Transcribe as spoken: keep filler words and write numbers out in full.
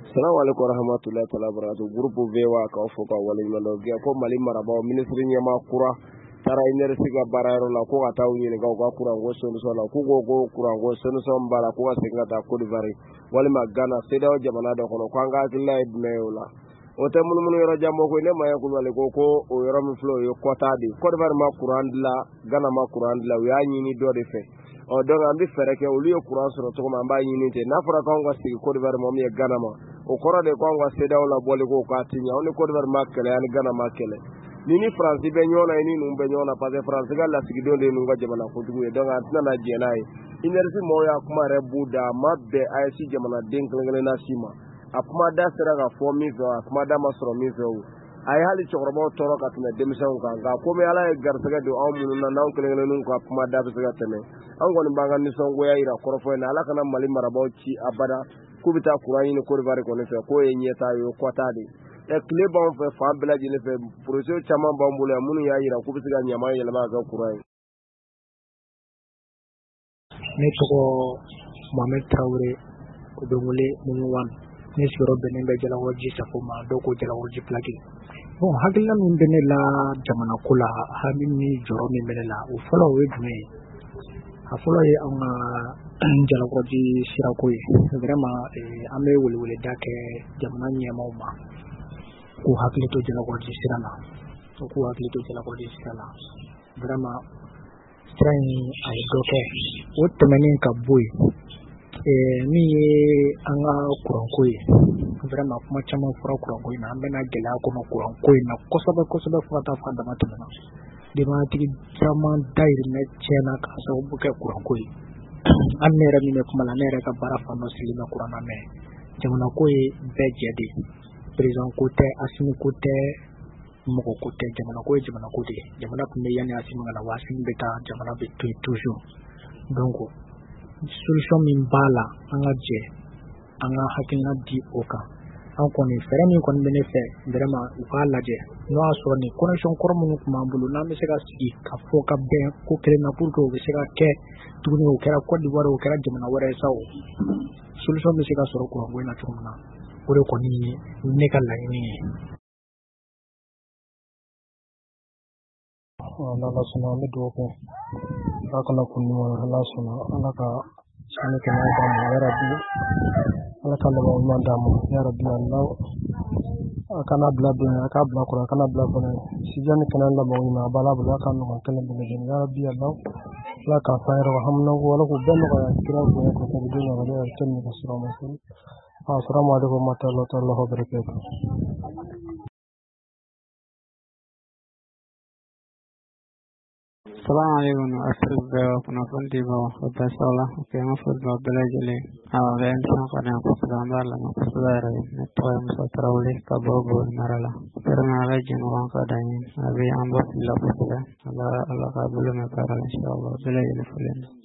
Salamu alaikum warahmatullahi ta'ala barakatuh. Groupe V wa ka fo ka wali mando ge ko Mali maraba ministre nyama kura tara iner siga barayro la ko ata uni ga ko kura ngo so so la ko go go kura ngo so so mbala ko singa ta ko divari wali magana seda o jamana da kono ko anga kila idme yola o te mun mun yoro jammo ko ne ma yakul wali ko ko o yoro mi flo yo kota di ko divari ma kuran la gana ma kuran la ya nyini do de fe o donc ambi fere ke olu yo kuran so to ma mba nyini te na fara ko ngo sigi ko divari mo mi gana ma o kora de ko ngo seda o la boli ko ka tinya on ko divari ma kele ani gana ma kele nini France be nyona ini numbe nyona pa de France ga la sigi do de nunga jamana ko tugu e donc atina na jenai inersi mo ya kuma re buda mabbe ay si jamana den klengele na sima akuma da sera ga fo mi zo akuma da masro mi zo ay hali chorobo toro ka tuna demison ka ga ko me ala e garsaga do aw mununa naw klengele nun ko akuma da be ga tene an gon banga ni songo ya ira korofo na ala kana mali marabo ci abada kubita kurani ni ko rivare ko ne fe ko e nyeta yo kwatade e kle bon fe fa bela jine fe projet chama bambule munu ya ira ku bisiga nyama yelma ga kurai ne togo Mohamed Traoré ko dongule mun wan ne siro benen be jala waji sa ko ma do ko jala waji plagi bon hagilla min benen la jamana kula hamin ni joro min benen la o folo we dune ha folo ye an jala waji sira ko ye vraiment ame wuli wuli dake jamana nyama ma ko hakili to jala waji sira na ko hakili to jala waji sira na vraiment strain ay doke o temenin ka boy eh mi anga kuran koyi vraiment kuma chama fura kuran koyi na ambena gela ko no kuran koyi na kosobe kosobe fata fata matuna de ma tigi chama dair ne chena ka so buke kuran koyi an ne rami ne kuma la ne ka bara fa no sili na kuran na me jamana koyi be jedi president kote asini kote moko kote jamana koyi jamana kote jamana kuma yani asimi ngala wasin beta jamana be toujours donc solution min bala anga je anga hakina di oka an koni fere min kon bene fe vraiment u ka laje no aso ni connection kormo kuma bulu na mi se ka sigi ka fo ka ben ko kele na pour que o se ka ke tuguni o kera ko di waro o kera jamana wara sawo solution mi se ka soro ko ngoi na tumuna ore ko ni ne ka la ni Allah subhanahu wa ta'ala akana kunu Allah subhanahu wa ta'ala sani kana da ya rabbi Allah kala ba ma da mu ya rabbi Allah akana bla bla aka bla ko akana bla ko si jani kana la ba ina bala bla kan no kana bla ya rabbi Allah la ka fayr wa hamna wa la ko ben ko kira ko ko ko dina wa ya tan ko assalamu alaikum assalamu alaikum wa rahmatullahi wa barakatuh. السلام عليكم أسرق ونفندي وبس الله في مفرد وبلاجلي أو بين سانقنا قصد عمرلا قصد عربي نتوي مسطر ولي كبوبو مرلا فرنا رجن وانقدين أبي أمبر الله قصد الله الله قبل ما قال إن شاء الله بلاجلي فلين